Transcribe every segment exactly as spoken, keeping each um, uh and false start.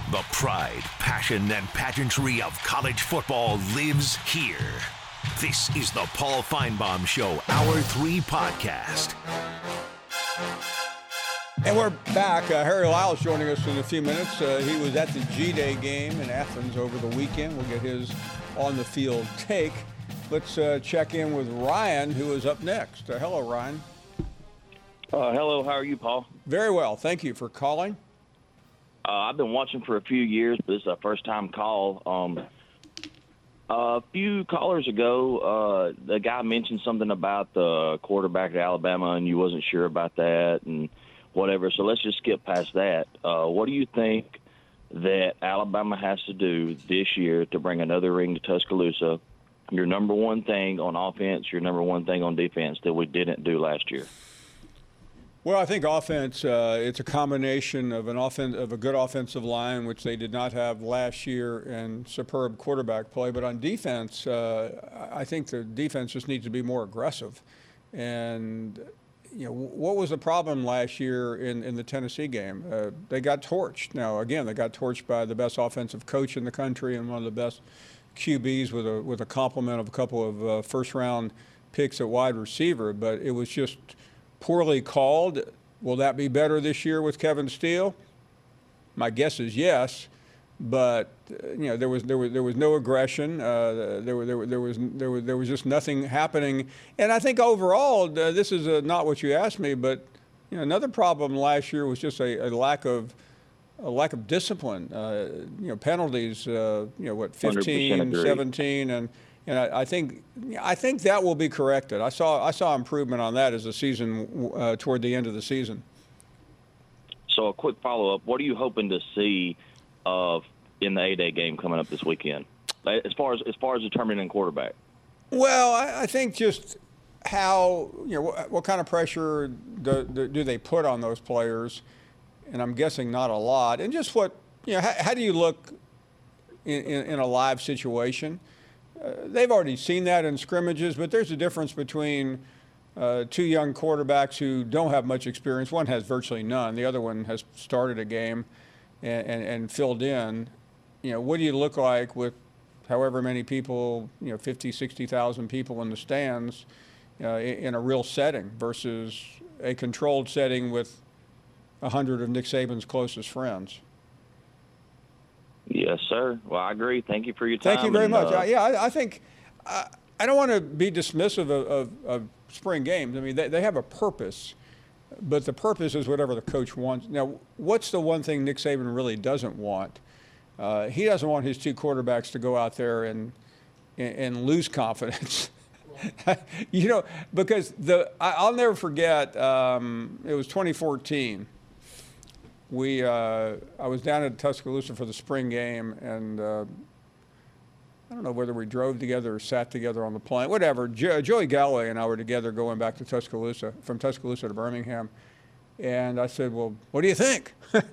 The pride, passion, and pageantry of college football lives here. This is the Paul Finebaum Show, Hour three podcast. And we're back. Uh, Harry Lyles joining us in a few minutes. Uh, he was at the G-Day game in Athens over the weekend. We'll get his on-the-field take. Let's uh, check in with Ryan, who is up next. Uh, hello, Ryan. Uh, hello, how are you, Paul? Very well. Thank you for calling. Uh, I've been watching for a few years, but this is a first-time call. Um, a few callers ago, uh, the guy mentioned something about the quarterback at Alabama, and you wasn't sure about that and whatever. So let's just skip past that. Uh, what do you think that Alabama has to do this year to bring another ring to Tuscaloosa? Your number one thing on offense, your number one thing on defense that we didn't do last year. Well, I think offense, uh, it's a combination of an offen- of a good offensive line, which they did not have last year, and superb quarterback play. But on defense, uh, I think the defense just needs to be more aggressive. And, you know, what was the problem last year in, in the Tennessee game? Uh, they got torched. Now, again, they got torched by the best offensive coach in the country and one of the best Q Bs with a, with a complement of a couple of uh, first-round picks at wide receiver. But it was just poorly called. Will that be better this year with Kevin Steele? My guess is yes, but uh, you know there was there was there was no aggression. Uh, there, there, there was there was there was just nothing happening. And I think overall, uh, this is uh, not what you asked me, but you know another problem last year was just a, a lack of a lack of discipline. Uh, you know penalties. Uh, you know what, fifteen, seventeen, and. And I, I think I think that will be corrected. I saw I saw improvement on that as the season uh, toward the end of the season. So a quick follow up: what are you hoping to see of in the A-Day game coming up this weekend, as far as as far as determining quarterback? Well, I, I think just how you know what, what kind of pressure do, do, do they put on those players, and I'm guessing not a lot. And just what you know, how, how do you look in, in, in a live situation? Uh, they've already seen that in scrimmages, but there's a difference between uh, two young quarterbacks who don't have much experience. One has virtually none. The other one has started a game and, and, and filled in. You know, what do you look like with however many people, you know, fifty, sixty thousand people in the stands uh, in, in a real setting versus a controlled setting with a hundred of Nick Saban's closest friends? Yes, sir. Well, I agree. Thank you for your time. Thank you very and, much. Uh, I, yeah, I, I think uh, I don't want to be dismissive of, of, of spring games. I mean, they, they have a purpose, but the purpose is whatever the coach wants. Now, what's the one thing Nick Saban really doesn't want? Uh, he doesn't want his two quarterbacks to go out there and and, and lose confidence. You know, because the I, I'll never forget. Um, it was twenty fourteen. We, uh, I was down at Tuscaloosa for the spring game, and uh, I don't know whether we drove together or sat together on the plane, whatever. Jo- Joey Galloway and I were together going back to Tuscaloosa, from Tuscaloosa to Birmingham. And I said, well, what do you think?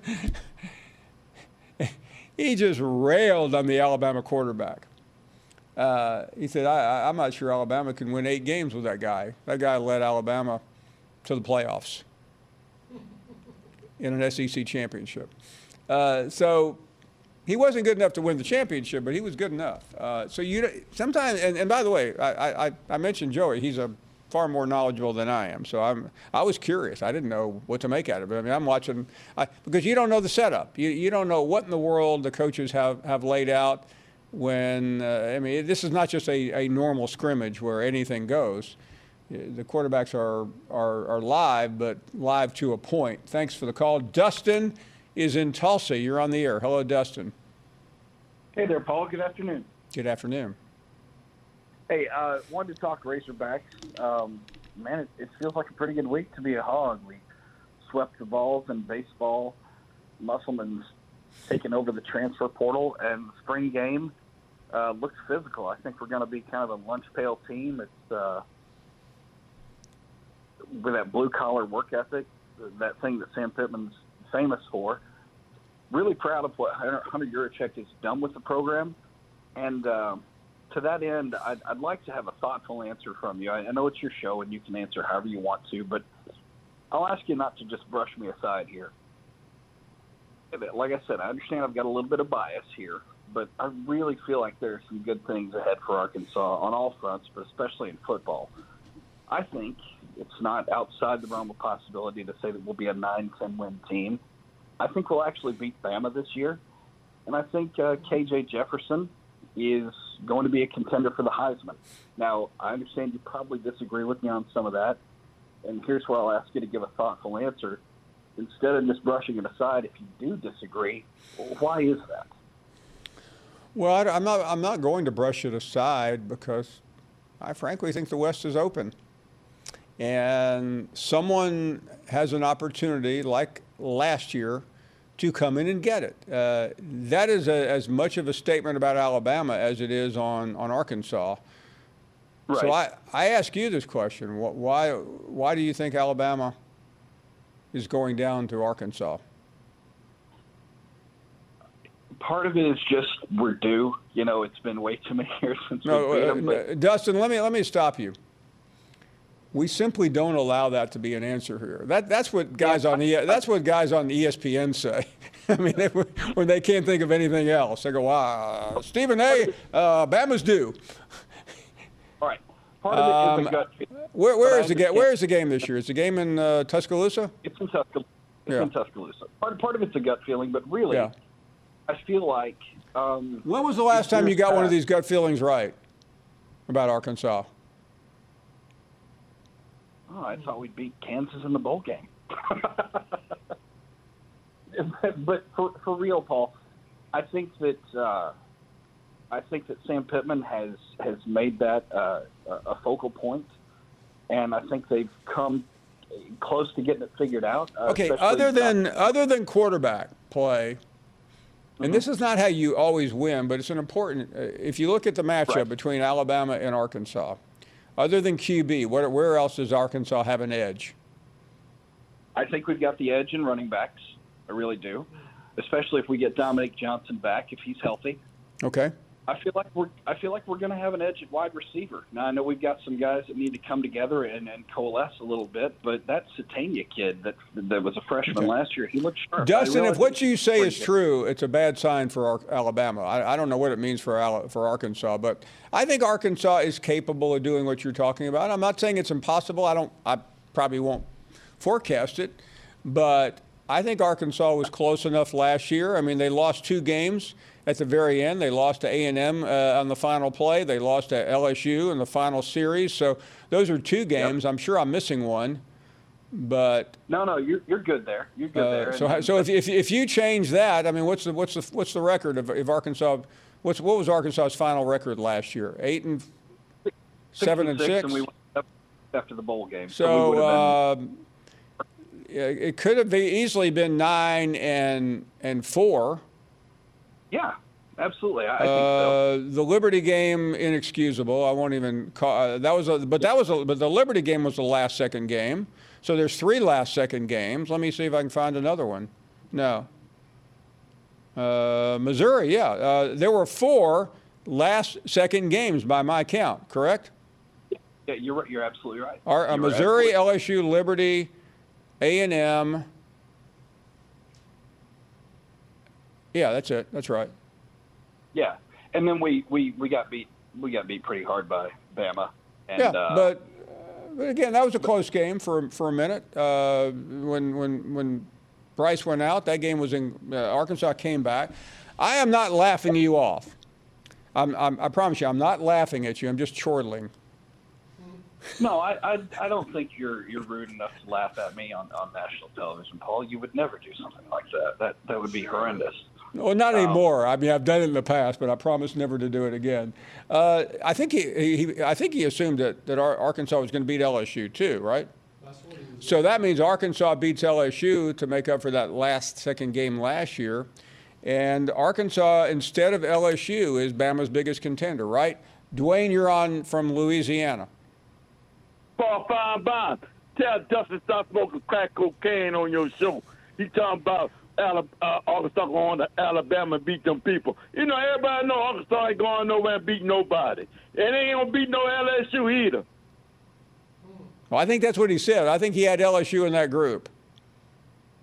He just railed on the Alabama quarterback. Uh, he said, I, I, I'm not sure Alabama can win eight games with that guy. That guy led Alabama to the playoffs in an S E C championship. Uh, so he wasn't good enough to win the championship, but he was good enough. Uh, so you sometimes, and, and by the way, I, I, I mentioned Joey. He's a far more knowledgeable than I am. So I'm, I was curious. I didn't know what to make out of it. I mean, I'm watching, I, because you don't know the setup. You, you don't know what in the world the coaches have, have laid out when, uh, I mean, this is not just a, a normal scrimmage where anything goes. The quarterbacks are, are are live, but live to a point. Thanks for the call. Dustin is in Tulsa. You're on the air. Hello, Dustin. Hey there, Paul. Good afternoon. Good afternoon. Hey, uh, wanted to talk Razorbacks. Um, man, it, it feels like a pretty good week to be a Hog. We swept the balls in baseball. Musselman's taking over the transfer portal, and the spring game uh, looks physical. I think we're going to be kind of a lunch pail team. It's uh, with that blue-collar work ethic, that thing that Sam Pittman's famous for. Really proud of what Hunter Yurachek has done with the program. And uh, to that end, I'd, I'd like to have a thoughtful answer from you. I, I know it's your show, and you can answer however you want to, but I'll ask you not to just brush me aside here. like I said, I understand I've got a little bit of bias here, but I really feel like there are some good things ahead for Arkansas on all fronts, but especially in football. I think it's not outside the realm of possibility to say that we'll be a nine ten win team. I think we'll actually beat Bama this year, and I think uh, K J Jefferson is going to be a contender for the Heisman. Now, I understand you probably disagree with me on some of that, and here's where I'll ask you to give a thoughtful answer. Instead of just brushing it aside, if you do disagree, why is that? Well, I, I'm not. I'm not going to brush it aside because I frankly think the West is open, and someone has an opportunity, like last year, to come in and get it. Uh, that is a, as much of a statement about Alabama as it is on on Arkansas. Right. So I, I ask you this question: Why why do you think Alabama is going down to Arkansas? Part of it is just we're due. You know, it's been way too many years since No, we beat uh, them. But Dustin, let me let me stop you. We simply don't allow that to be an answer here. That that's what guys on the that's what guys on E S P N say. I mean, they, when they can't think of anything else, they go, "Wow, Stephen A. Uh, Bama's due." all right, part of it is Um, a gut feeling. Where where But is I the game? understand- Where is the game this year? Is the game in uh, Tuscaloosa? It's in Tuscaloosa. It's Yeah. in Tuscaloosa. Part part of it's a gut feeling, but really, Yeah. I feel like. Um, When was the last time you got one of these gut feelings right about Arkansas? Oh, I thought we'd beat Kansas in the bowl game. But for, for real, Paul, I think that uh, I think that Sam Pittman has has made that uh, a focal point, and I think they've come close to getting it figured out. Uh, Okay, especially- other than other than quarterback play, and this is not how you always win, but it's an important. Uh, if you look at the matchup Right. between Alabama and Arkansas, other than Q B, where, where else does Arkansas have an edge? I think we've got the edge in running backs. I really do, especially if we get Dominic Johnson back if he's healthy. Okay. I feel like we're I feel like we're going to have an edge at wide receiver. Now I know we've got some guys that need to come together and, and coalesce a little bit, but that Satania kid that that was a freshman Okay. last year, he looked sharp. Dustin, I if realize what you say pretty is good. true, it's a bad sign for Ar- Alabama. I, I don't know what it means for Al- for Arkansas, but I think Arkansas is capable of doing what you're talking about. I'm not saying it's impossible. I don't. I probably won't forecast it, but I think Arkansas was close enough last year. I mean, they lost two games at the very end. They lost to A and M uh, on the final play. They lost to L S U in the final series. So those are two games. Yep. I'm sure I'm missing one, but. No, no, you're you're good there. You're good Uh, there. so, And- so if, if if you change that, I mean, what's the what's the what's the record of if Arkansas? What's what was Arkansas's final record last year? Eight and six seven and six. and we went up after the bowl game. we So would have been- uh, yeah, it could have be, easily been nine and and four. yeah, absolutely. I, I think so. Uh, the Liberty game inexcusable. I won't even call uh, that was a but that was a but the Liberty game was the last second game. So there's three last second games. Let me see if I can find another one. No. Uh, Missouri, yeah. Uh, there were four last second games by my count, correct? Yeah, you're right. You're absolutely right. Our, uh, You are Missouri, absolutely- L S U, Liberty, A and M. Yeah, that's it. That's right. Yeah, and then we, we, we got beat. We got beat pretty hard by Bama. And, Yeah, uh, but, uh, but again, that was a close game for for a minute. Uh, when when when Bryce went out, that game was in uh, Arkansas came back. I am not laughing you off. I'm, I'm, I promise you, I'm not laughing at you. I'm just chortling. No, I, I I don't think you're you're rude enough to laugh at me on, on national television, Paul. You would never do something like that. That that would be horrendous. Well, not anymore. I mean, I've done it in the past, but I promise never to do it again. Uh, I think he, he, I think he assumed that, that Ar- Arkansas was going to beat L S U too, right? So that means Arkansas beats L S U to make up for that last second game last year, and Arkansas instead of L S U is Bama's biggest contender, right? Dwayne, you're on from Louisiana. Paul Feinbaum, tell Dustin stop smoking crack cocaine on your show. He talking about Alabama, uh, Arkansas going to Alabama and beat them people. You know, everybody know Arkansas ain't going nowhere and beat nobody. And they ain't going to beat no L S U either. Well, I think that's what he said. I think he had L S U in that group.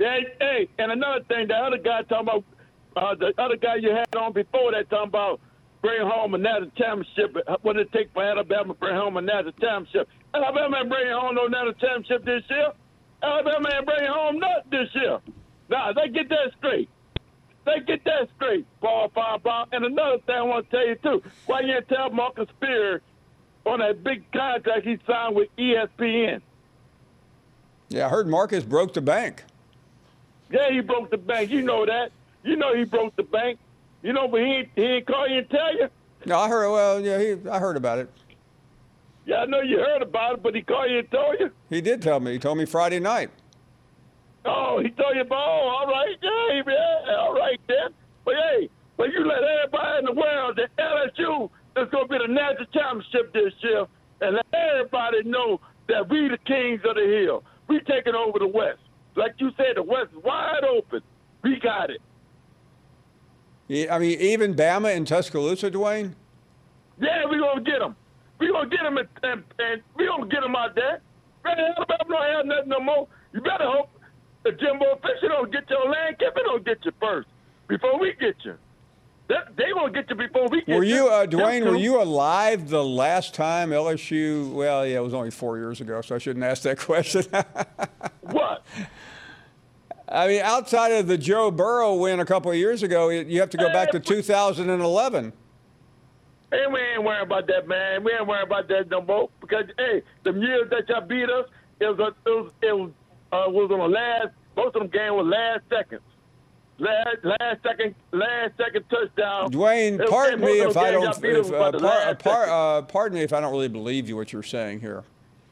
Hey, hey, and another thing, the other guy talking about, uh, the other guy you had on before that talking about bring home a national championship. What did it take for Alabama to bring home a national championship? Alabama ain't bringing home no national championship this year. Alabama ain't bringing home nothing this year. Nah, they get that straight. They get that straight, Paul Finebaum. And another thing I want to tell you, too, why you didn't tell Marcus Spears on that big contract he signed with E S P N? Yeah, I heard Marcus broke the bank. Yeah, he broke the bank. You know that. You know he broke the bank. You know, but he ain't, he ain't call you and tell you. No, I heard. Well, yeah, he, I heard about it. Yeah, I know you heard about it, but he called you and told you. He did tell me. He told me Friday night. Oh, he told you about. Oh, all right, yeah, yeah, all right then. But hey, but you let everybody in the world that L S U is going to be the national championship this year, and let everybody know that we the kings of the hill. We taking over the West. Like you said, the West is wide open. We got it. Yeah, I mean, even Bama and Tuscaloosa, Dwayne? Yeah, we're going to get them. We're going to get them, and, and, and we're going to get them out there. Man, Alabama don't have nothing no more. You better hope that Jimbo Fisher don't get your land Kiffin don't get you first before we get you. That, they going to get you before we get were you. you. Uh, Dwayne, were you alive the last time L S U, well, yeah, it was only four years ago, so I shouldn't ask that question. What? I mean, outside of the Joe Burrow win a couple of years ago, you have to go back to two thousand eleven. Hey, we ain't worrying about that, man. We ain't worrying about that no more. Because, hey, the years that y'all beat us, it was, a, it was, it was, uh, was on the last, most of them games were last seconds. Last, last second, last second touchdown. Dwayne, pardon me if I don't, if, uh, par, par, uh, uh, pardon me if I don't really believe you what you're saying here.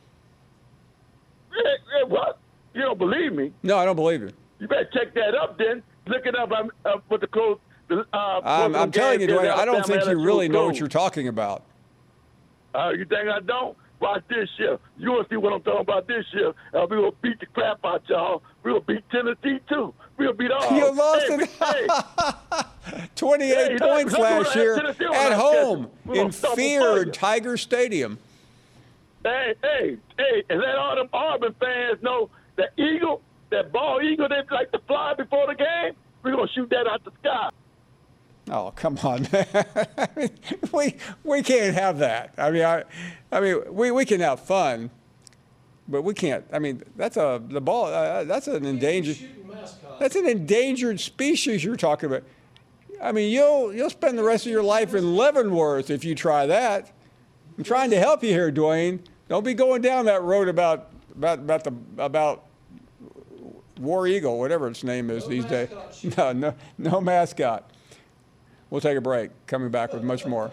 Hey, hey, what? You don't believe me? No, I don't believe you. You better check that up then. Look it up um, uh, with the close. Uh, I'm, I'm telling you, Dwayne, I don't think you really know what you're talking about. Uh, you think I don't? Watch this year. You want to see what I'm talking about this year. Uh, we're going to beat the crap out y'all. We're going to beat Tennessee, too. We're going to beat all. You lost hey, it. twenty-eight hey, points last year at home in feared Tiger Stadium. Hey, hey, hey, and let all them Auburn fans know that eagle, that ball eagle they like to fly before the game, we're going to shoot that out the sky. Oh, come on, man. I mean, we we can't have that. I mean, I, I mean, we, we can have fun, but we can't. I mean, that's a the ball. Uh, that's an endangered. That's an endangered species you're talking about. I mean, you'll you'll spend the rest of your life in Leavenworth if you try that. I'm trying to help you here, Dwayne. Don't be going down that road about about about the about War Eagle, whatever its name is these days. No, no, no mascot. We'll take a break. Coming back with much more.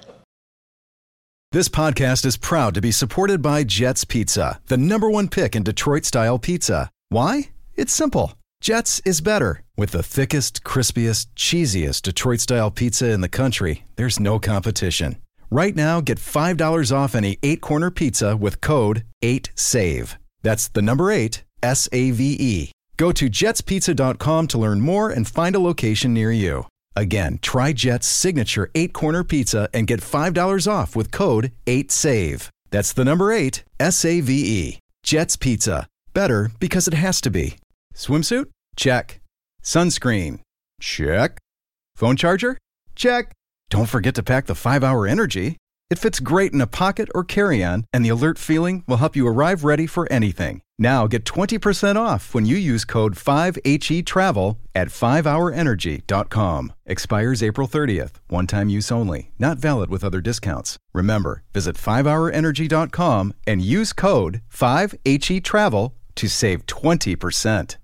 This podcast is proud to be supported by Jets Pizza, the number one pick in Detroit-style pizza. Why? It's simple. Jets is better. With the thickest, crispiest, cheesiest Detroit-style pizza in the country, there's no competition. Right now, get five dollars off any eight-corner pizza with code eight save. That's the number eight, S A V E. Go to jets pizza dot com to learn more and find a location near you. Again, try Jet's signature eight-corner pizza and get five dollars off with code eight save. That's the number eight, S A V E. Jet's Pizza. Better because it has to be. Swimsuit? Check. Sunscreen? Check. Phone charger? Check. Don't forget to pack the five hour Energy. It fits great in a pocket or carry-on, and the alert feeling will help you arrive ready for anything. Now get twenty percent off when you use code five H E travel at five hour energy dot com. Expires April thirtieth. One-time use only. Not valid with other discounts. Remember, visit five hour energy dot com and use code five H E travel to save twenty percent.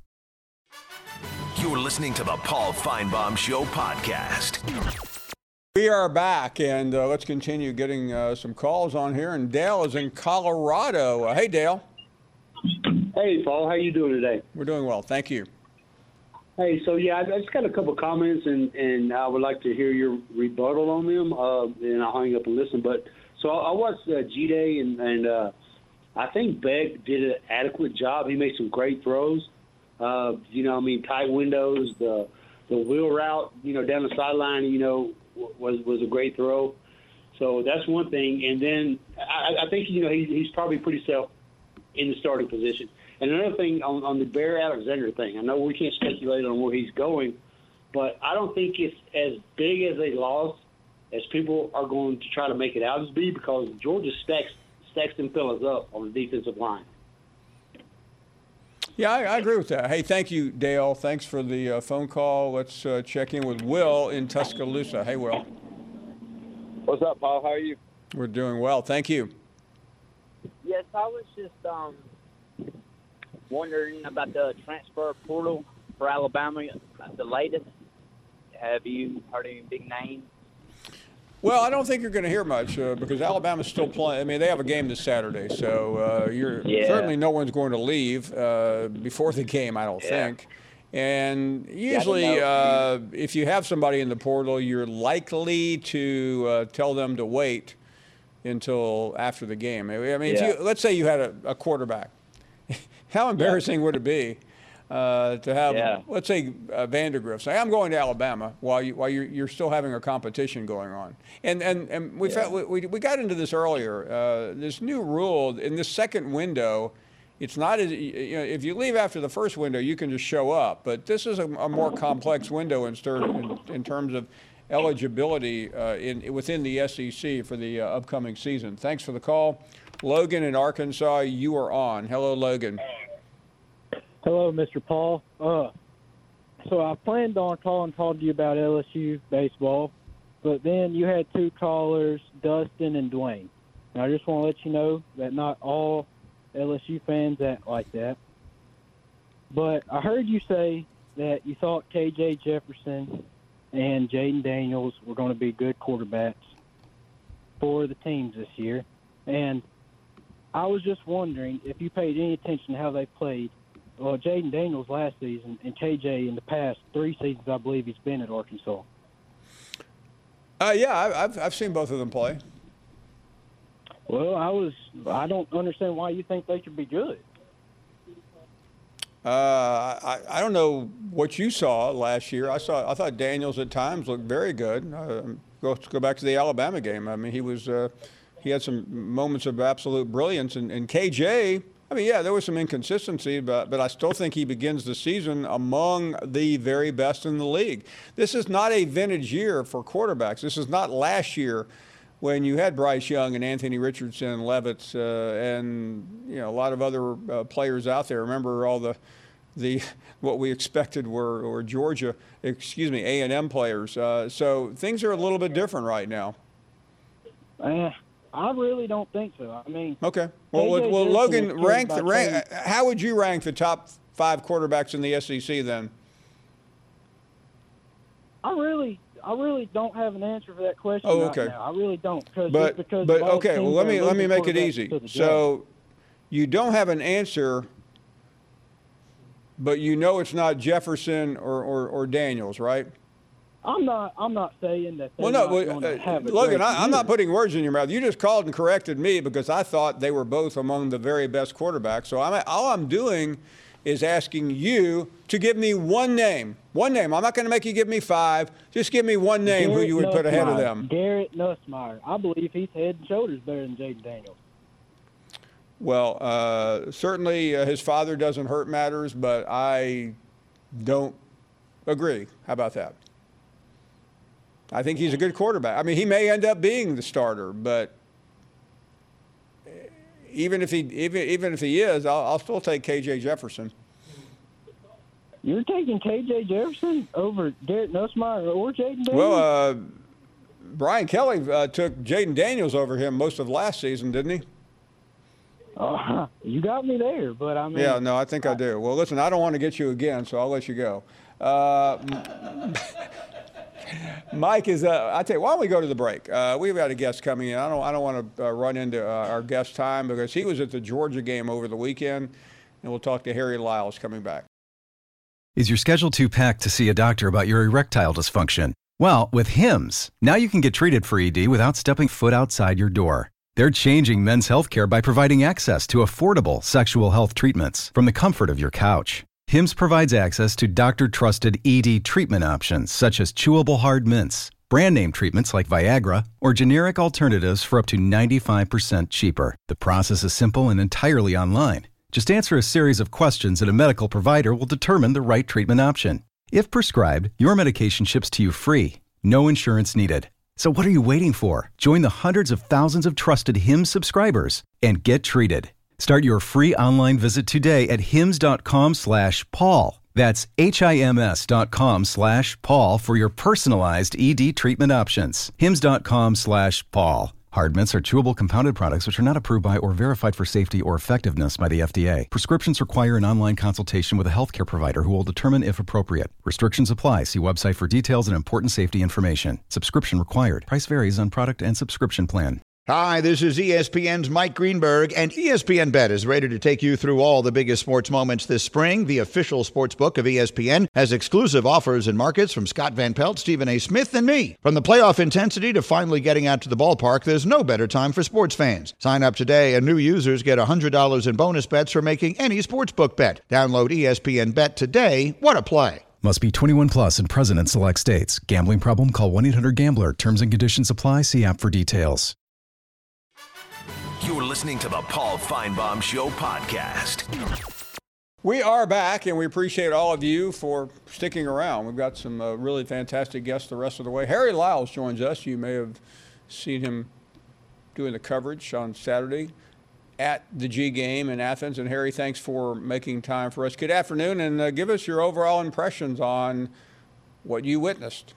You're listening to the Paul Finebaum Show podcast. We are back, and uh, let's continue getting uh, some calls on here. And Dale is in Colorado. Uh, hey, Dale. Hey, Paul. How you doing today? We're doing well. Thank you. Hey, so, yeah, I just got a couple comments, and, and I would like to hear your rebuttal on them, uh, and I'll hang up and listen. But so I, I watched uh, G-Day, and, and uh, I think Beck did an adequate job. He made some great throws. Uh, you know, I mean, tight windows, the the wheel route, you know, down the sideline, you know, was was a great throw. So that's one thing. And then I, I think, you know, he, he's probably pretty safe in the starting position. And another thing on, on the Bear Alexander thing, I know we can't speculate on where he's going, but I don't think it's as big as a loss as people are going to try to make it out as be, because Georgia stacks stacks them fellas up on the defensive line. Yeah, I, I agree with that. Hey, thank you, Dale. Thanks for the uh, phone call. Let's uh, check in with Will in Tuscaloosa. Hey, Will. What's up, Paul? How are you? We're doing well. Thank you. Yes, I was just um, wondering about the transfer portal for Alabama, the latest. Have you heard any big names? Well, I don't think you're going to hear much uh, because Alabama's still playing. I mean, they have a game this Saturday, so uh, you're yeah. certainly no one's going to leave uh, before the game, I don't yeah. think. And usually, yeah, uh, if you have somebody in the portal, you're likely to uh, tell them to wait until after the game. I mean, yeah. if you, let's say you had a, a quarterback. How embarrassing yeah. would it be uh, to have, yeah. let's say, uh, Vandegrift say, "I'm going to Alabama," while you while you're, you're still having a competition going on. And and and we yeah. we we got into this earlier. Uh, this new rule in this second window. It's not as, you know, if you leave after the first window, you can just show up. But this is a, a more complex window in, in, in terms of eligibility uh, in within the S E C for the uh, upcoming season. Thanks for the call. Logan in Arkansas, you are on. Hello, Logan. Hello, Mister Paul. Uh, so I planned on calling talking to you about L S U baseball, but then you had two callers, Dustin and Dwayne. And I just want to let you know that not all L S U fans act like that. But I heard you say that you thought K J Jefferson and Jaden Daniels were going to be good quarterbacks for the teams this year. And I was just wondering if you paid any attention to how they played. Well, Jaden Daniels last season and K J in the past three seasons, I believe he's been at Arkansas. Uh, yeah, I've, I've seen both of them play. Well, I was. I don't understand why you think they should be good. Uh, I, I don't know what you saw last year. I saw. I thought Daniels at times looked very good. Uh, go go back to the Alabama game. I mean, he was. Uh, he had some moments of absolute brilliance. And, and K J. I mean, yeah, there was some inconsistency, but but I still think he begins the season among the very best in the league. This is not a vintage year for quarterbacks. This is not last year, when you had Bryce Young and Anthony Richardson, Levitz, uh, and you know a lot of other uh, players out there. Remember all the, the what we expected were or Georgia, excuse me, A and M players. Uh, so things are a little bit different right now. Uh, I really don't think so. I mean, okay. Well, well, well Logan, rank the rank. How would you rank the top five quarterbacks in the S E C then? I really. I really don't have an answer for that question. Oh, okay. Right now. I really don't. Cause but because but okay, well let me let me make it easy. So draft. You don't have an answer, but you know it's not Jefferson or, or, or Daniels, right? I'm not. I'm not saying that. Well, no, well, uh, have Logan, I, I'm not putting words in your mouth. You just called and corrected me because I thought they were both among the very best quarterbacks. So I'm all I'm doing is asking you to give me one name. One name. I'm not going to make you give me five. Just give me one name Garrett who you would Nussmeier. put ahead of them. Garrett Nussmeier. I believe he's head and shoulders better than Jaden Daniels. Well, uh, certainly uh, his father doesn't hurt matters, but I don't agree. How about that? I think he's a good quarterback. I mean, he may end up being the starter, but even if he even even if he is, I'll, I'll still take K J Jefferson. You're taking K J Jefferson over Garrett Nussmeier or Jaden Daniels? Well, uh, Brian Kelly uh, took Jaden Daniels over him most of last season, didn't he? Uh, you got me there, but I mean. Yeah, no, I think I, I do. Well, listen, I don't want to get you again, so I'll let you go. Uh, Mike is. Uh, I tell you, why don't we go to the break? Uh, we've got a guest coming in. I don't. I don't want to uh, run into uh, our guest time because he was at the Georgia game over the weekend, and we'll talk to Harry Lyles coming back. Is your schedule too packed to see a doctor about your erectile dysfunction? Well, with Hims, now you can get treated for E D without stepping foot outside your door. They're changing men's healthcare by providing access to affordable sexual health treatments from the comfort of your couch. Hims provides access to doctor-trusted E D treatment options such as chewable hard mints, brand name treatments like Viagra, or generic alternatives for up to ninety-five percent cheaper. The process is simple and entirely online. Just answer a series of questions and a medical provider will determine the right treatment option. If prescribed, your medication ships to you free. No insurance needed. So what are you waiting for? Join the hundreds of thousands of trusted Hims subscribers and get treated. Start your free online visit today at hims.com slash Paul. That's H-I-M-S dot com slash Paul for your personalized E D treatment options. Hims.com slash Paul. Hard mints are chewable compounded products which are not approved by or verified for safety or effectiveness by the F D A. Prescriptions require an online consultation with a healthcare provider who will determine if appropriate. Restrictions apply. See website for details and important safety information. Subscription required. Price varies on product and subscription plan. Hi, this is E S P N's Mike Greenberg, and E S P N Bet is ready to take you through all the biggest sports moments this spring. The official sports book of E S P N has exclusive offers and markets from Scott Van Pelt, Stephen A. Smith, and me. From the playoff intensity to finally getting out to the ballpark, there's no better time for sports fans. Sign up today, and new users get one hundred dollars in bonus bets for making any sportsbook bet. Download E S P N Bet today. What a play. Must be twenty-one plus and present in select states. Gambling problem? Call one eight hundred gambler. Terms and conditions apply. See app for details. You're listening to the Paul Feinbaum Show podcast. We are back, and we appreciate all of you for sticking around. We've got some uh, really fantastic guests the rest of the way. Harry Lyles joins us. You may have seen him doing the coverage on Saturday at the G Game in Athens. And Harry, thanks for making time for us. Good afternoon, and uh, give us your overall impressions on what you witnessed.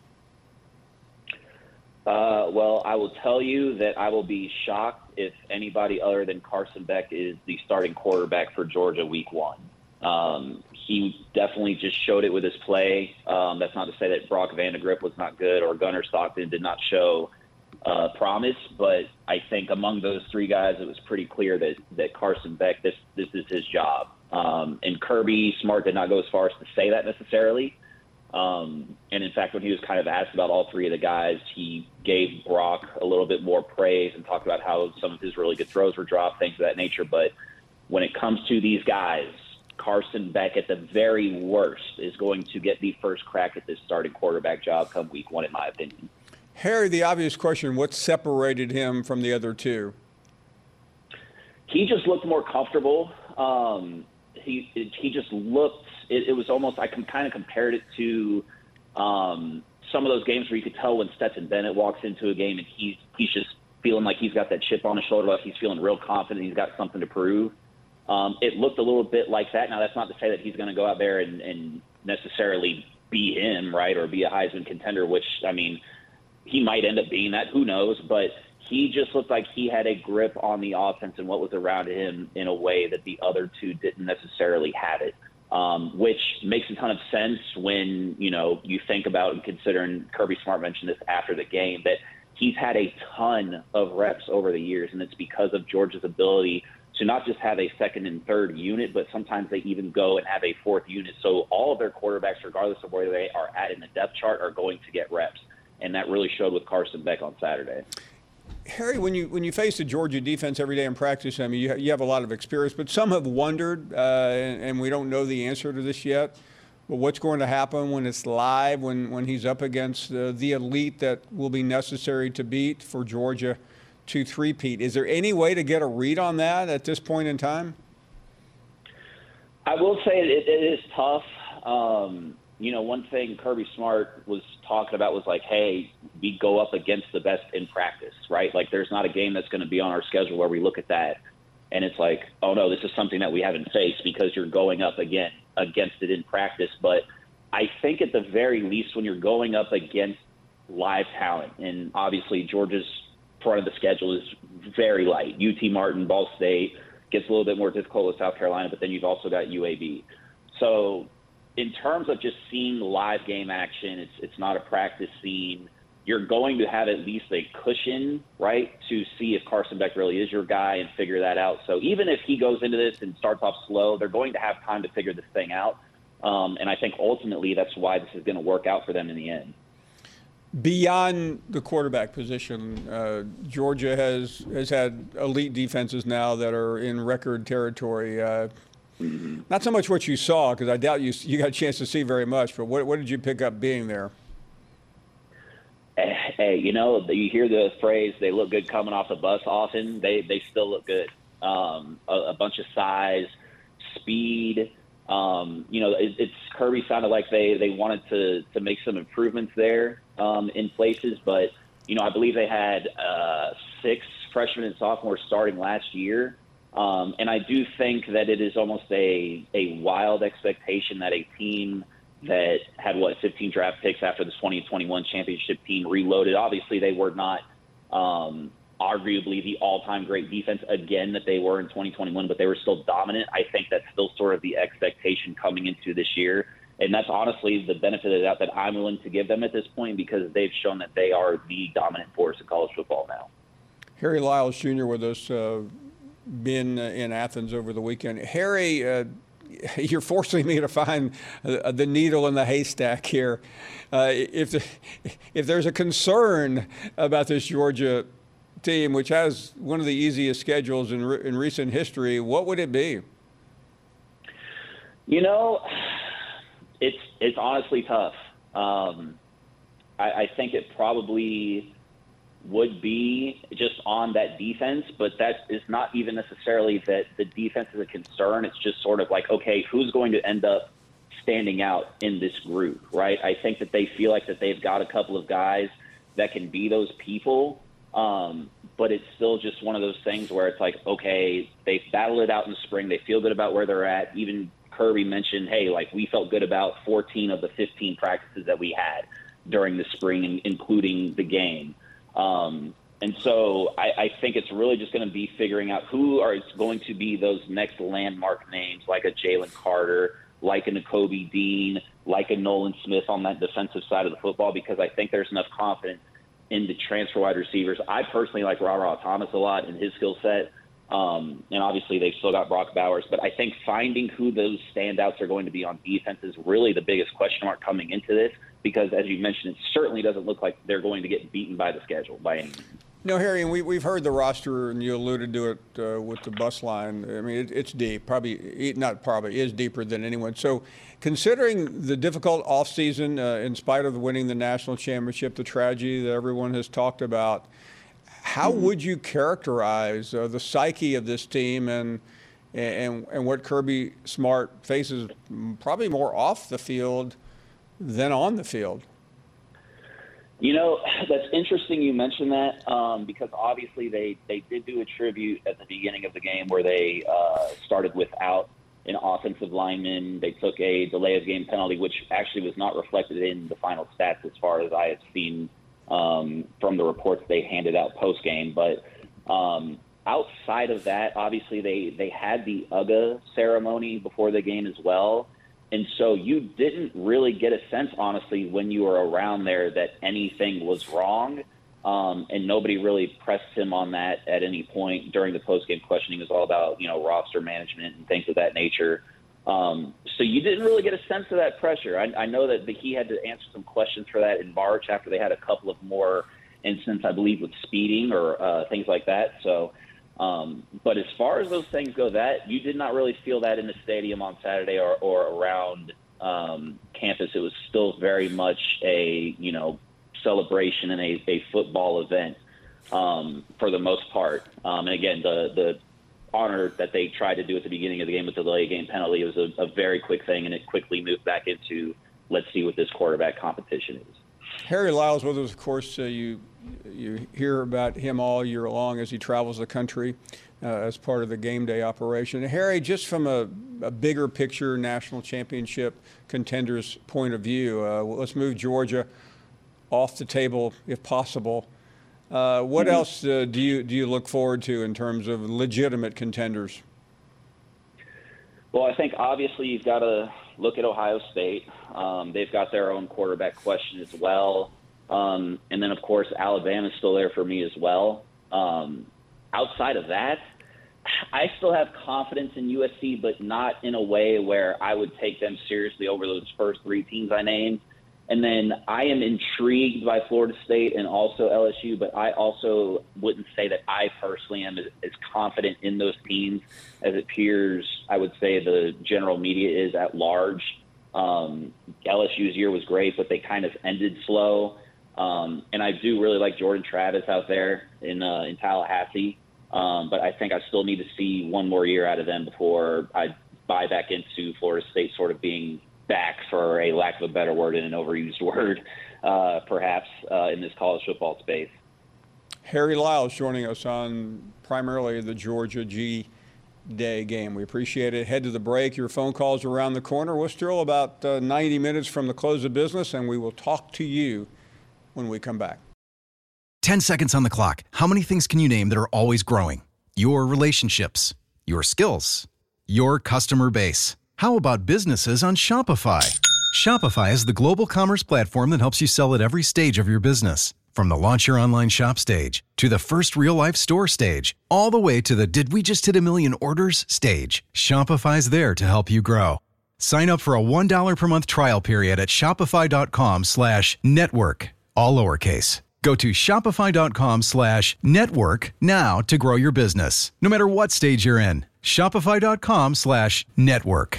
Uh, well, I will tell you that I will be shocked if anybody other than Carson Beck is the starting quarterback for Georgia week one. Um, he definitely just showed it with his play. Um, that's not to say that Brock Vandagriff was not good or Gunnar Stockton did not show uh, promise, but I think among those three guys, it was pretty clear that, that Carson Beck, this, this is his job. Um, and Kirby Smart did not go as far as to say that necessarily. Um, and in fact, when he was kind of asked about all three of the guys, he gave Brock a little bit more praise and talked about how some of his really good throws were dropped, things of that nature. But when it comes to these guys, Carson Beck at the very worst is going to get the first crack at this starting quarterback job come week one, in my opinion. Harry, the obvious question, what separated him from the other two? He just looked more comfortable. Um, he, he just looked, It, it was almost, I can kind of compared it to um, some of those games where you could tell when Stetson Bennett walks into a game and he's he's just feeling like he's got that chip on his shoulder, like he's feeling real confident he's got something to prove. Um, it looked a little bit like that. Now, that's not to say that he's going to go out there and, and necessarily be him, right, or be a Heisman contender, which, I mean, he might end up being that. Who knows? But he just looked like he had a grip on the offense and what was around him in a way that the other two didn't necessarily have it. Um, which makes a ton of sense when, you know, you think about and considering Kirby Smart mentioned this after the game, that he's had a ton of reps over the years, and it's because of Georgia's ability to not just have a second and third unit, but sometimes they even go and have a fourth unit. So all of their quarterbacks, regardless of where they are at in the depth chart, are going to get reps. And that really showed with Carson Beck on Saturday. Harry, when you when you face the Georgia defense every day in practice, I mean, you, you have a lot of experience, but some have wondered, uh, and, and we don't know the answer to this yet, but what's going to happen when it's live, when, when he's up against uh, the elite that will be necessary to beat for Georgia to three-peat? Is there any way to get a read on that at this point in time? I will say it, it is tough. Um, you know, one thing Kirby Smart was talking about was like, hey, we go up against the best in practice, right? Like, there's not a game that's going to be on our schedule where we look at that and it's like, oh, no, this is something that we haven't faced because you're going up again against it in practice. But I think at the very least when you're going up against live talent, and obviously Georgia's front of the schedule is very light. U T Martin, Ball State gets a little bit more difficult with South Carolina, but then you've also got U A B. So in terms of just seeing live game action, it's it's not a practice scene. You're going to have at least a cushion, right, to see if Carson Beck really is your guy and figure that out. So even if he goes into this and starts off slow, they're going to have time to figure this thing out. Um, and I think ultimately that's why this is going to work out for them in the end. Beyond the quarterback position, uh, Georgia has has had elite defenses now that are in record territory. Uh, mm-hmm. Not so much what you saw, because I doubt you you got a chance to see very much, but what, what did you pick up being there? Hey, you know, you hear the phrase, they look good coming off the bus often. They they still look good. Um, a, a bunch of size, speed. Um, you know, it, it's Kirby sounded like they, they wanted to, to make some improvements there um, in places, but, you know, I believe they had uh, six freshmen and sophomores starting last year. Um, and I do think that it is almost a, a wild expectation that a team that had, what, fifteen draft picks after the twenty twenty-one championship team reloaded. Obviously, they were not um, arguably the all-time great defense again that they were in twenty twenty-one, but they were still dominant. I think that's still sort of the expectation coming into this year. And that's honestly the benefit of the doubt that I'm willing to give them at this point, because they've shown that they are the dominant force in college football now. Harry Lyles Junior with us, uh, been in Athens over the weekend. Harry, uh, you're forcing me to find uh, the needle in the haystack here. Uh, if the, if there's a concern about this Georgia team, which has one of the easiest schedules in re- in recent history, what would it be? You know, it's it's honestly tough. Um, I, I think it probably would be just on that defense, but that is not even necessarily that the defense is a concern. It's just sort of like, okay, who's going to end up standing out in this group, right? I think that they feel like that they've got a couple of guys that can be those people, um, but it's still just one of those things where it's like, okay, they've battled it out in the spring. They feel good about where they're at. Even Kirby mentioned, hey, like we felt good about fourteen of the fifteen practices that we had during the spring, including the game. Um, and so I, I think it's really just going to be figuring out who are going to be those next landmark names, like a Jalen Carter, like a Nakobe Dean, like a Nolan Smith on that defensive side of the football, because I think there's enough confidence in the transfer wide receivers. I personally like Ra-Ra Thomas a lot in his skill set. Um, and obviously they've still got Brock Bowers, but I think finding who those standouts are going to be on defense is really the biggest question mark coming into this, because as you mentioned, it certainly doesn't look like they're going to get beaten by the schedule by any means. No, Harry, and we, we've heard the roster, and you alluded to it uh, with the bus line. I mean, it, it's deep, probably, not probably, is deeper than anyone. So considering the difficult offseason, uh, in spite of winning the national championship, the tragedy that everyone has talked about, how would you characterize uh, the psyche of this team and, and, and what Kirby Smart faces probably more off the field than on the field? You know, that's interesting you mentioned that um, because obviously they, they did do a tribute at the beginning of the game where they uh, started without an offensive lineman. They took a delay of game penalty, which actually was not reflected in the final stats as far as I have seen um, from the reports they handed out post-game. But um, outside of that, obviously they, they had the U G A ceremony before the game as well. And so you didn't really get a sense, honestly, when you were around there that anything was wrong. Um, and nobody really pressed him on that at any point during the post-game questioning. It was all about, you know, roster management and things of that nature. Um, so you didn't really get a sense of that pressure. I, I know that the, he had to answer some questions for that in March after they had a couple of more incidents, I believe, with speeding or uh, things like that. So, um, but as far as those things go, that you did not really feel that in the stadium on Saturday or, or around um, campus. It was still very much a, you know, celebration and a, a football event um, for the most part. Um, and again, the, the honor that they tried to do at the beginning of the game with the delay game penalty was a, a very quick thing, and it quickly moved back into let's see what this quarterback competition is. Harry Lyles with us, of course. Uh, you you hear about him all year long as he travels the country uh, as part of the game day operation. Harry, just from a, a bigger picture national championship contenders point of view, uh, let's move Georgia off the table if possible. Uh, what mm-hmm. else uh, do you do you look forward to in terms of legitimate contenders? Well, I think obviously you've got to look at Ohio State. Um, they've got their own quarterback question as well. Um, and then, of course, Alabama's still there for me as well. Um, outside of that, I still have confidence in U S C, but not in a way where I would take them seriously over those first three teams I named. And then I am intrigued by Florida State and also L S U, but I also wouldn't say that I personally am as, as confident in those teams as it appears, I would say, the general media is at large. Um, L S U's year was great, but they kind of ended slow. Um, and I do really like Jordan Travis out there in uh, in Tallahassee. Um, but I think I still need to see one more year out of them before I buy back into Florida State sort of being back, for a lack of a better word and an overused word, uh, perhaps, uh, in this college football space. Harry Lyles joining us on primarily the Georgia G Day game. We appreciate it. Head to the break. Your phone calls are around the corner. We're still about uh, ninety minutes from the close of business, and we will talk to you when we come back. ten seconds on the clock. How many things can you name that are always growing? Your relationships, your skills, your customer base. How about businesses on Shopify? Shopify is the global commerce platform that helps you sell at every stage of your business. From the launch your online shop stage, to the first real-life store stage, all the way to the did we just hit a million orders stage, Shopify's there to help you grow. Sign up for a one dollar per month trial period at shopify.com slash network, all lowercase. Go to shopify.com slash network now to grow your business, no matter what stage you're in. Shopify.com slash network.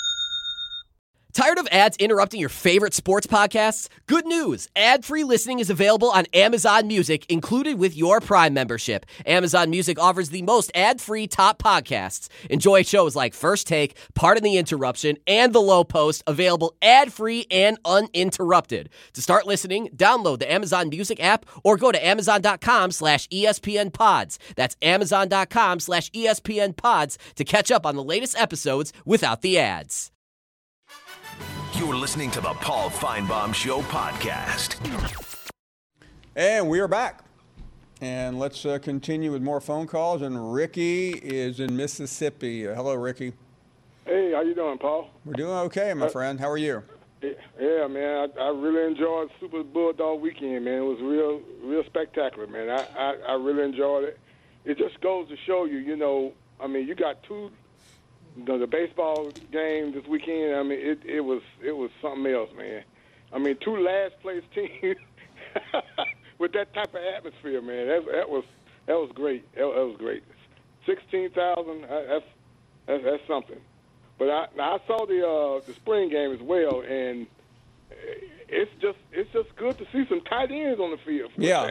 Tired of ads interrupting your favorite sports podcasts? Good news! Ad-free listening is available on Amazon Music, included with your Prime membership. Amazon Music offers the most ad-free top podcasts. Enjoy shows like First Take, Pardon the Interruption, and The Low Post, available ad-free and uninterrupted. To start listening, download the Amazon Music app or go to amazon.com slash ESPN pods. That's amazon.com slash ESPN pods to catch up on the latest episodes without the ads. You're listening to the Paul Feinbaum Show podcast. And we are back. And let's uh, continue with more phone calls. And Ricky is in Mississippi. Uh, hello, Ricky. Hey, how you doing, Paul? We're doing okay, my uh, friend. How are you? Yeah, man. I, I really enjoyed Super Bulldog weekend, man. It was real, real spectacular, man. I, I, I really enjoyed it. It just goes to show you, you know, I mean, you got two. The, the baseball game this weekend, I mean, it, it was it was something else, man. I mean, two last place teams with that type of atmosphere, man. That, that was that was great. That, that was great. Sixteen thousand. That's, that's that's something. But I now I saw the uh, the spring game as well, and it's just it's just good to see some tight ends on the field. For yeah.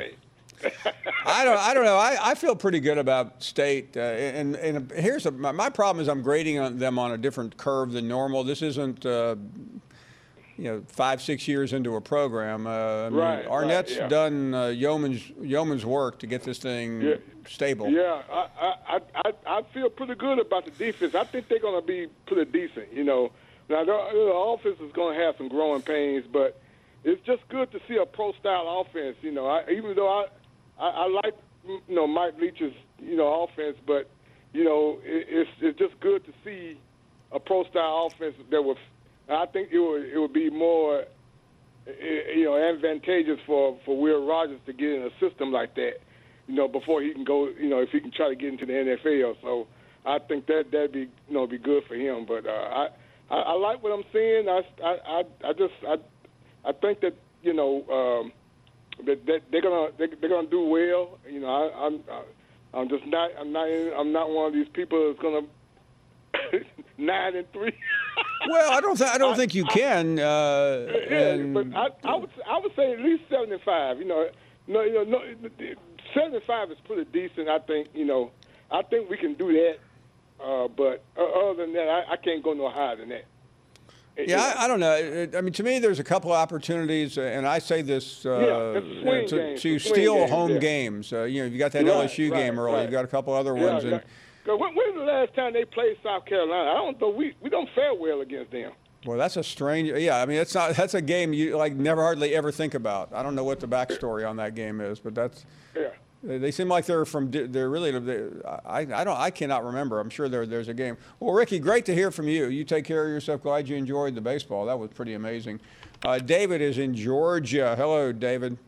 I don't. I don't know. I, I feel pretty good about State, uh, and and here's a, my, my problem is I'm grading on them on a different curve than normal. This isn't, uh, you know, five six years into a program. Uh, I mean, right. Arnett's right, yeah. done uh, yeoman's yeoman's work to get this thing yeah. stable. Yeah, I, I I I feel pretty good about the defense. I think they're going to be pretty decent. You know, now the, the offense is going to have some growing pains, but it's just good to see a pro-style offense. You know, I, even though I. I, I like, you know, Mike Leach's, you know, offense, but, you know, it, it's it's just good to see a pro-style offense that was. I think it would it would be more, you know, advantageous for, for Will Rogers to get in a system like that, you know, before he can go, you know, if he can try to get into the N F L. So I think that that'd be, you know, be good for him. But uh, I, I I like what I'm seeing. I I I just I I think that, you know. Um, That, that they're gonna they, they're gonna do well. You know, I, I'm I'm just not I'm not I'm not one of these people that's gonna nine and three. Well, I don't th- I don't think you can. Uh, yeah, and, but I, I would I would say at least seventy-five. You know, no, you know, no, seventy-five is pretty decent. I think you know, I think we can do that. Uh, but other than that, I, I can't go no higher than that. Yeah, I, I don't know. I mean, to me, there's a couple of opportunities, and I say this uh, yeah, to, to steal games, home yeah. games. Uh, you know, you got that right, L S U right, game early. right. You've got a couple other yeah, ones. Yeah. And, when, when's the last time they played South Carolina? I don't know. We we don't fare well against them. Well, that's a strange. Yeah, I mean, it's not. That's a game you like never hardly ever think about. I don't know what the backstory on that game is, but that's. Yeah. They seem like they're from. They're really. They're, I. I don't. I cannot remember. I'm sure there. There's a game. Well, Ricky, great to hear from you. You take care of yourself. Glad you enjoyed the baseball. That was pretty amazing. Uh, David is in Georgia. Hello, David.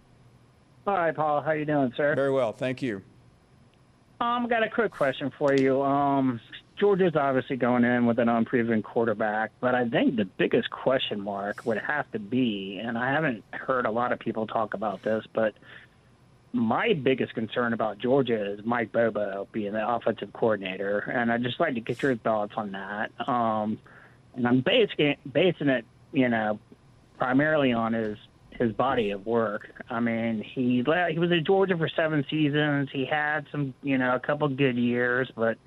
Hi, Paul. How you doing, sir? Very well, thank you. Um, got a quick question for you. Um, Georgia's obviously going in with an unproven quarterback, but I think the biggest question mark would have to be, and I haven't heard a lot of people talk about this, but my biggest concern about Georgia is Mike Bobo being the offensive coordinator, and I'd just like to get your thoughts on that. Um, and I'm basing, basing it, you know, primarily on his his body of work. I mean, he he was at Georgia for seven seasons. He had some, you know, a couple good years, but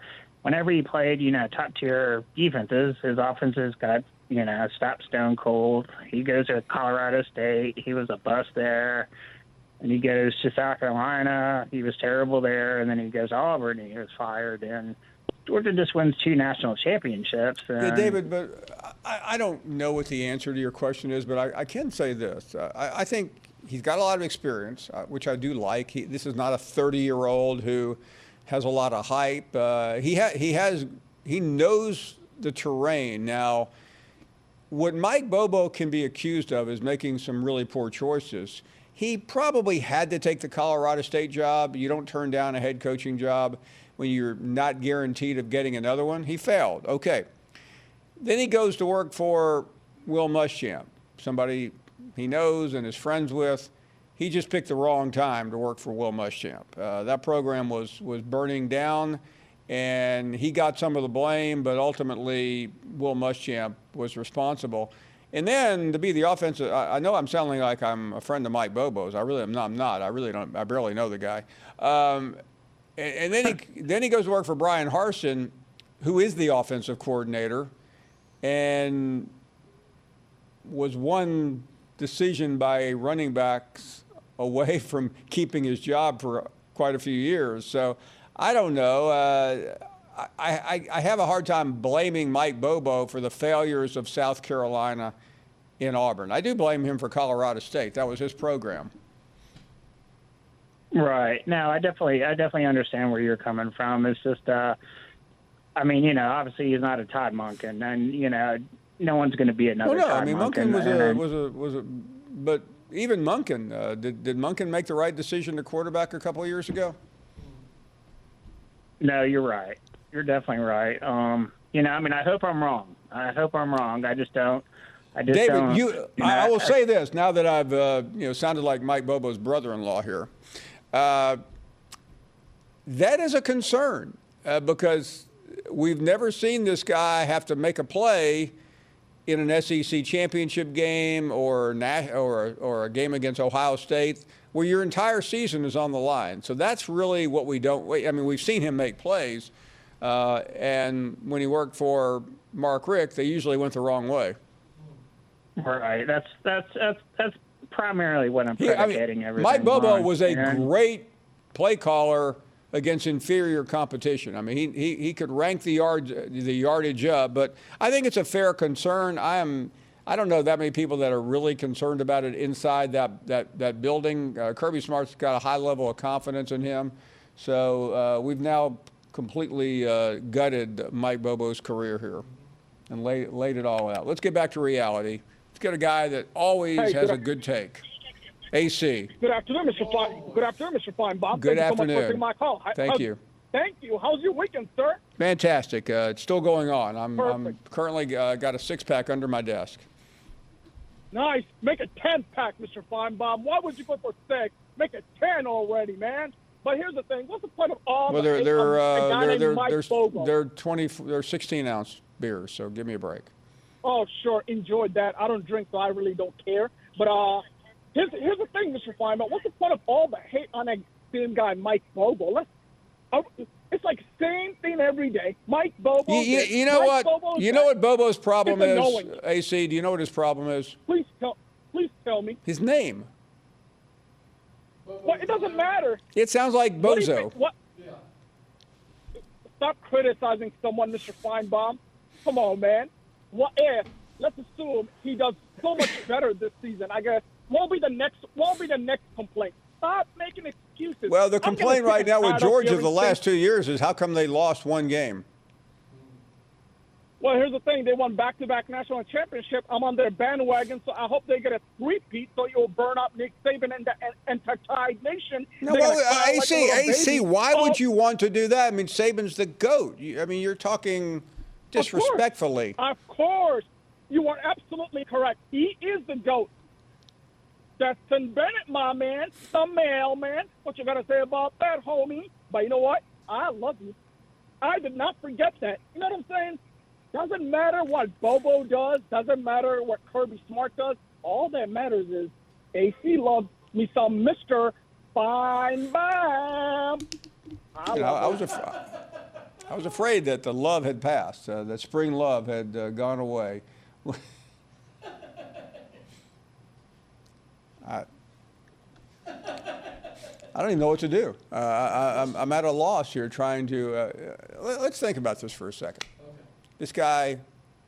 whenever he played, you know, top-tier defenses, his offenses got, you know, stopped stone cold. He goes to Colorado State. He was a bust there. And he goes to South Carolina. He was terrible there. And then he goes to Auburn, and he was fired. And Georgia just wins two national championships. And yeah, David, but I, I don't know what the answer to your question is, but I, I can say this. Uh, I, I think he's got a lot of experience, uh, which I do like. He, this is not a thirty-year-old who has a lot of hype. Uh, he, ha- he has he knows the terrain. Now, what Mike Bobo can be accused of is making some really poor choices. He probably had to take the Colorado State job. You don't turn down a head coaching job when you're not guaranteed of getting another one. He failed. Okay. Then he goes to work for Will Muschamp, somebody he knows and is friends with. He just picked the wrong time to work for Will Muschamp. Uh, that program was was burning down, and he got some of the blame, but ultimately Will Muschamp was responsible. And then to be the offensive, I, I know I'm sounding like I'm a friend of Mike Bobo's. I really am not. I'm not. I really don't. I barely know the guy. Um, and, and then he then he goes to work for Brian Harsin, who is the offensive coordinator, and was one decision by running backs away from keeping his job for quite a few years. So I don't know. Uh, I, I, I have a hard time blaming Mike Bobo for the failures of South Carolina in Auburn. I do blame him for Colorado State. That was his program. Right. No, I definitely, I definitely understand where you're coming from. It's just, uh, I mean, you know, obviously he's not a Todd Monken, and you know, no one's going to be another. Well, no, Todd I mean Monken, Monken was and, a was a was a, but even Monken, uh, did did Monken make the right decision to quarterback a couple of years ago? No, you're right. You're definitely right. Um, you know, I mean, I hope I'm wrong. I hope I'm wrong. I just don't. I just David, don't. you, you know, I, I will I, say this now that I've uh, you know sounded like Mike Bobo's brother-in-law here. Uh, that is a concern uh, because we've never seen this guy have to make a play in an S E C championship game or or or a game against Ohio State where your entire season is on the line. So that's really what we don't. I mean, we've seen him make plays, uh, and when he worked for Mark Richt, they usually went the wrong way. Right. That's that's that's that's primarily what I'm He, I predicating mean, everything Mike Bobo on. was a And- great play caller against inferior competition. I mean, he, he, he could rank the yard the yardage up, but I think it's a fair concern. I am I don't know that many people that are really concerned about it inside that that that building. Uh, Kirby Smart's got a high level of confidence in him, so uh, we've now completely uh, gutted Mike Bobo's career here and laid laid it all out. Let's get back to reality. Let's get a guy that always Hey, has good a good take. A C. Good afternoon, Mister Fine. Good afternoon, Mister Feinbaum. Good Thank you so much for afternoon. taking my call. I- Thank how's- you. Thank you. How's your weekend, sir? Fantastic. Uh, it's still going on. I'm, I'm Perfect. currently uh, got a six-pack under my desk. Nice. Make a ten-pack, Mister Feinbaum. Why would you go for six? Make it ten already, man. But here's the thing. What's the point of all Well, the they're hate they're on a uh, guy they're named they're Mike they're, Bobo? they're twenty they're sixteen ounce beers. So give me a break. Oh, sure. Enjoyed that. I don't drink, so I really don't care. But uh, here's here's the thing, Mister Feinbaum. What's the point of all the hate on that same guy, Mike Bobo? Let's. Uh, it's like same thing every day. Mike Bobo. You, you, this, you know Mike what? Bobo You know what Bobo's problem It's is? annoying. A C, do you know what his problem is? Please tell. Please tell me. His name. Well, it doesn't matter. It sounds like What do you Bozo. think- what? Stop criticizing someone, Mister Feinbaum. Come on, man. What if? Let's assume he does so much better this season. I guess won't be the next. Won't be the next complaint. Stop making excuses. Well, the I'm gonna complaint pick right a now with side up Georgia here the and last say- two years is how come they lost one game? Well, here's the thing. They won back-to-back national championship. I'm on their bandwagon, so I hope they get a three-peat so you'll burn up Nick Saban and the and, and the Tide Nation. No, They're well, gonna cry uh, like a A C, little A C, baby. why Oh, would you want to do that? I mean, Saban's the GOAT. You, I mean, you're talking disrespectfully. Of course. You are absolutely correct. He is the GOAT. Justin Bennett, my man, the mailman. What you got to say about that, homie? But you know what? I love you. I did not forget that. You know what I'm saying? Doesn't matter what Bobo does. Doesn't matter what Kirby Smart does. All that matters is A C loves me some Mister Feinbaum. I, You know, love I was it. a, I was afraid that the love had passed, uh, that spring love had uh, gone away. I, I don't even know what to do. Uh, I, I'm, I'm at a loss here trying to, uh, let, let's think about this for a second. Okay. This guy,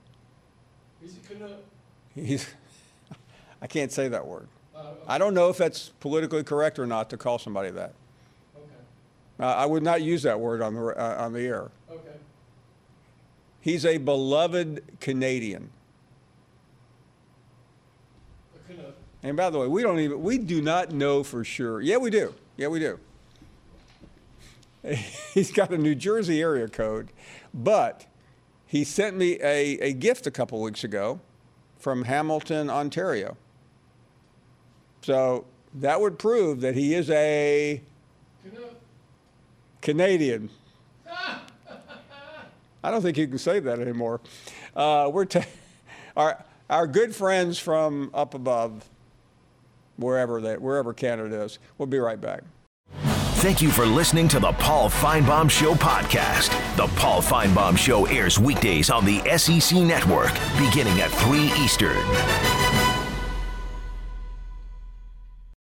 he's, I can't say that word. Uh, okay. I don't know if that's politically correct or not to call somebody that. Okay. Uh, I would not use that word on the, uh, on the air. Okay. He's a beloved Canadian. And by the way, we don't even, we do not know for sure. Yeah, we do. Yeah, we do. He's got a New Jersey area code, but he sent me a, a gift a couple weeks ago from Hamilton, Ontario. So that would prove that he is a Canadian. I don't think you can say that anymore. Uh, we're ta- our, our good friends from up above, wherever they, wherever Canada is. We'll be right back. Thank you for listening to the Paul Finebaum Show podcast. The Paul Finebaum Show airs weekdays on the S E C Network, beginning at three Eastern.